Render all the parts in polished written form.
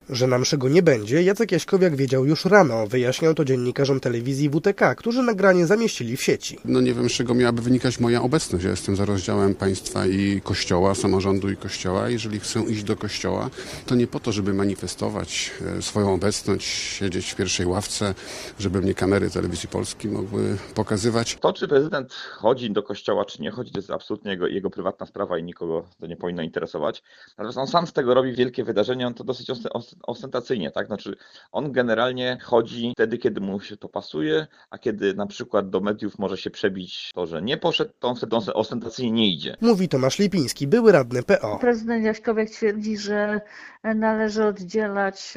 Że na mszy go nie będzie, Jacek Jaśkowiak wiedział już rano. Wyjaśniał to dziennikarzom telewizji WTK, którzy nagranie zamieścili w sieci. Nie wiem, z czego miałaby wynikać moja obecność. Ja jestem za rozdziałem państwa i kościoła, samorządu i kościoła. Jeżeli chcę iść do kościoła, to nie po to, żeby manifestować swoją obecność, siedzieć w pierwszej ławce, żeby mnie kamery Telewizji Polskiej mogły pokazywać. To, czy prezydent chodzi do kościoła, czy nie chodzi, to jest absolutnie jego prywatna sprawa i nikogo to nie powinno interesować. Natomiast on sam z tego robi wielkie wydarzenie, on to dosyć ostentacyjnie, tak? Znaczy on generalnie chodzi wtedy, kiedy mu się to pasuje, a kiedy na przykład do mediów może się przebić to, że nie poszedł, to on wtedy ostentacyjnie nie idzie. Mówi Tomasz Lipiński, były radny PO. Prezydent Jaśkowiak twierdzi, że należy oddzielać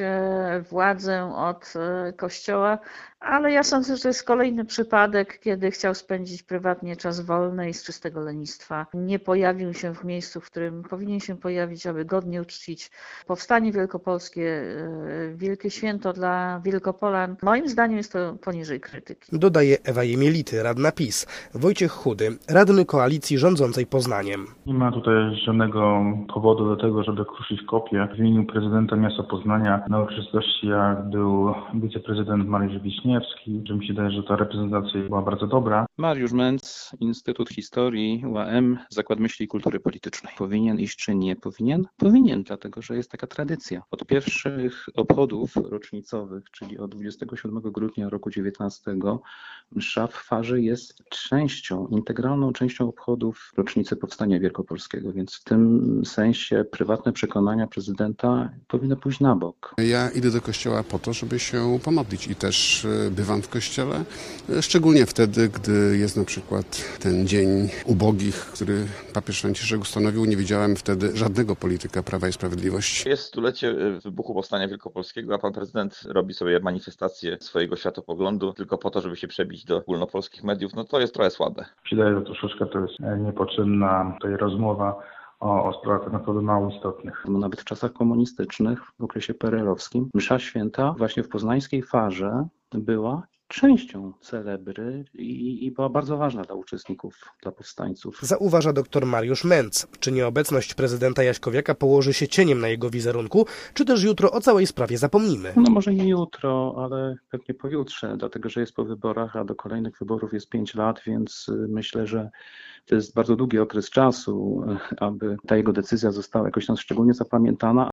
władzę od kościoła, ale ja sądzę, że to jest kolejny przypadek, kiedy chciał spędzić prywatnie czas wolny i z czystego lenistwa. Nie pojawił się w miejscu, w którym powinien się pojawić, aby godnie uczcić powstanie wielkopolskie, wielkie święto dla Wielkopolan. Moim zdaniem jest to poniżej krytyki. Dodaje Ewa Jemielity, radna PiS. Wojciech Chudy, radny koalicji rządzącej Poznaniem. Nie ma tutaj żadnego powodu do tego, żeby kruszyć kopię. W imieniu prezydenta miasta Poznania na uroczystości, jak był wiceprezydent Mariusz Wiśniewski, że mi się wydaje, że ta reprezentacja była bardzo dobra. Mariusz Menc, Instytut Historii, UAM, Zakład Myśli i Kultury Politycznej. Powinien iść czy nie powinien? Powinien, dlatego że jest taka tradycja. Od pierwszych obchodów rocznicowych, czyli od 27 grudnia roku 19, msza w farze jest integralną częścią obchodów rocznicy Powstania Wielkopolskiego, więc w tym sensie prywatne przekonania prezydenta powinny pójść na bok. Ja idę do kościoła po to, żeby się pomodlić i też bywam w kościele, szczególnie wtedy, gdy jest na przykład ten dzień ubogich, który papież Franciszek ustanowił. Nie widziałem wtedy żadnego polityka Prawa i Sprawiedliwości. Jest stulecie wybuchu Powstania Wielkopolskiego, a pan prezydent robi sobie manifestację swojego światopoglądu tylko po to, żeby się przebić do ogólnopolskich mediów. No to jest trochę słabe. Wydaje się, że troszeczkę to jest niepotrzebna tutaj rozmowa o sprawach tak naprawdę mało istotnych. Nawet w czasach komunistycznych, w okresie PRL-owskim, msza święta właśnie w poznańskiej farze była częścią celebry i była bardzo ważna dla uczestników, dla powstańców. Zauważa dr Mariusz Menc. Czy nieobecność prezydenta Jaśkowiaka położy się cieniem na jego wizerunku, czy też jutro o całej sprawie zapomnimy? No może nie jutro, ale pewnie pojutrze, dlatego że jest po wyborach, a do kolejnych wyborów jest 5 lat, więc myślę, że to jest bardzo długi okres czasu, aby ta jego decyzja została jakoś tam szczególnie zapamiętana.